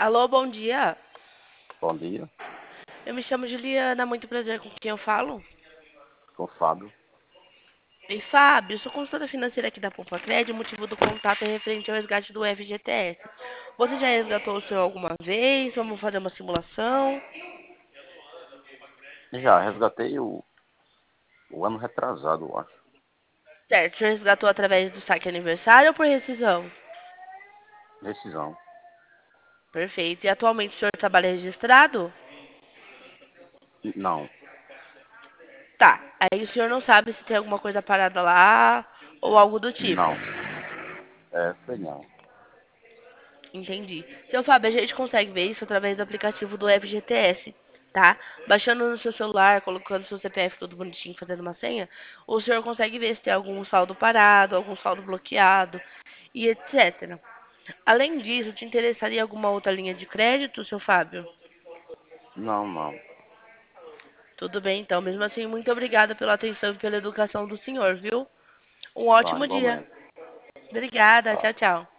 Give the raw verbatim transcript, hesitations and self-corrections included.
Alô, bom dia. Bom dia, Eu me chamo Juliana, muito prazer com quem eu falo. sou Fábio. E Fábio, sou consultora financeira aqui da Poupa Cred, o motivo do contato é referente ao resgate do F G T S. Você já resgatou o seu alguma vez? Vamos fazer uma simulação? Já resgatei o, o ano retrasado, eu acho. Certo, já resgatou através do saque aniversário ou por rescisão? Decisão. Perfeito. E atualmente o senhor trabalha registrado? Não, Tá. Aí o senhor não sabe se tem alguma coisa parada lá ou algo do tipo. não. É, sei não. Entendi. Seu Fábio, a gente consegue ver isso através do aplicativo do F G T S, tá? Baixando no seu celular, colocando seu C P F todo bonitinho, fazendo uma senha, o senhor consegue ver se tem algum saldo parado, algum saldo bloqueado e etcétera. Além disso, te interessaria alguma outra linha de crédito, seu Fábio? Não, não. Tudo bem, então. Mesmo assim, muito obrigada pela atenção e pela educação do senhor, viu? Um Tá, ótimo dia. igualmente. Obrigada. Tá. Tchau, tchau.